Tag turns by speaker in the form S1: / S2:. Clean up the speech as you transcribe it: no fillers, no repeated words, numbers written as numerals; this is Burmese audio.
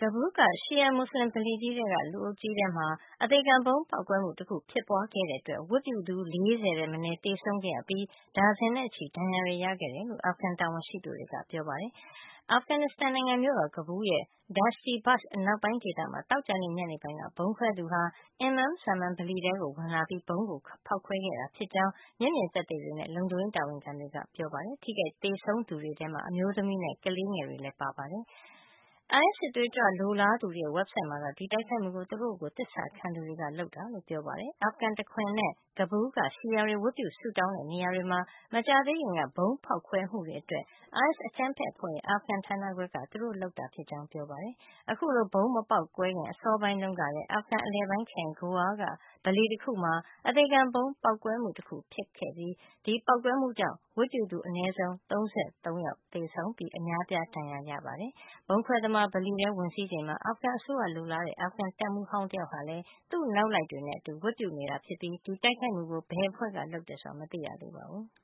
S1: Kabul က ရှီယာမွတ်စလင်ဗလီကြီးထဲက လူအုပ်ကြီးထဲမှာ အသေခံဗုံးပေါက်ကွဲမှုတခုဖြစ်ပွါးခဲ့တဲ့အတွက် ဝတ်ပြုသူ 40 ထက်မနည်းသေဆုံးခဲ့ရပြီး ဒါဇင်နဲ့ချီ ဒဏ်ရာတွေရခဲ့တယ်လို့ အာဖဂန်တာဝန်ရှိသူတွေက ပြောပါတယ်။ အာဖဂန်နစ္စတန်နိုင်ငံမြို့တော် Kabul ရဲ့ Dashti Barch အနောက်ပိုင်းဒေသမှာ သောကြာနေ့ညနေပိုင်းက ဗုံးခွဲသူဟာ Imam Zaman ဗလီထဲဝင်လာပြီး ဗုံးကိုဖေါက်ခွဲခဲ့တာဖြစ်ကြောင်း မျက်မြင်သက်သေတွေနဲ့ လုံခြုံရေးတာဝန်ခံတွေက ပြောပါတယ်။ ထိခိုက်သေဆုံးသူတွေထဲမှာ အမျိုးသမီးနဲ့ ကလေးငယ်တွေလည်း ပါပါတယ်။ အိုင်အက်စ် စစ်သွေးကြွလိုလားသူတွေရဲ့ ဝက်ဘ်ဆိုက်မှာတော့ ဒီတိုက်ခိုက်မှုကို သူတို့ကို သစ္စာခံသူတွေက လုပ်တာလို့ ပြောပါတယ်။ အာဖဂန်တခွင်နဲ့ Kabul က ရှီယာတွေ ဝတ်ပြုဆုတောင်းတဲ့ နေရာတွေမှာ မကြာသေးခင်က ဗုံးဖေါက်ခွဲမှုတွေအတွက် အိုင်အက်စ် အကြမ်းဖက်အဖွဲ့ရဲ့ အာဖဂန်ဌာနခွဲက သူတို့လုပ်တာဖြစ်ကြောင်း ပြောပါတယ်။ အခုလို ဗုံးမပေါက်ကွဲခင် အစောပိုင်းတုန်းကလည်း အာဖဂန်အလယ်ပိုင်းခရိုင် Ghor က ဗလီတခုမှာ အသေခံဗုံးပေါက်ကွဲမှုတခုဖြစ်ခဲ့ပြီး ဒီပေါက်ကွဲမှုကြောင့် ဝတ်ပြုသူ အနည်းဆုံး 33 ယောက်သေဆုံးပြီး အများအပြား ဒဏ်ရာရခဲ့ပါတယ်။ ဗုံးခွဲသမား ဗလီထဲဝင်စီးချိန်မှာ အာဖဂန်အစိုးရလိုလားတဲ့ အာဖဂန်တပ်မှုးဟောင်းတယောက်ဟာလည်း သူ့နောက်လိုက်တွေနဲ့အတူ ဝတ်ပြုနေတာဖြစ်ပြီး ဒီတိုက်ခိုက်မှုကို ဘယ်အဖွဲ့က လုပ်တယ်ဆိုတာ မသိရသေးပါဘူး။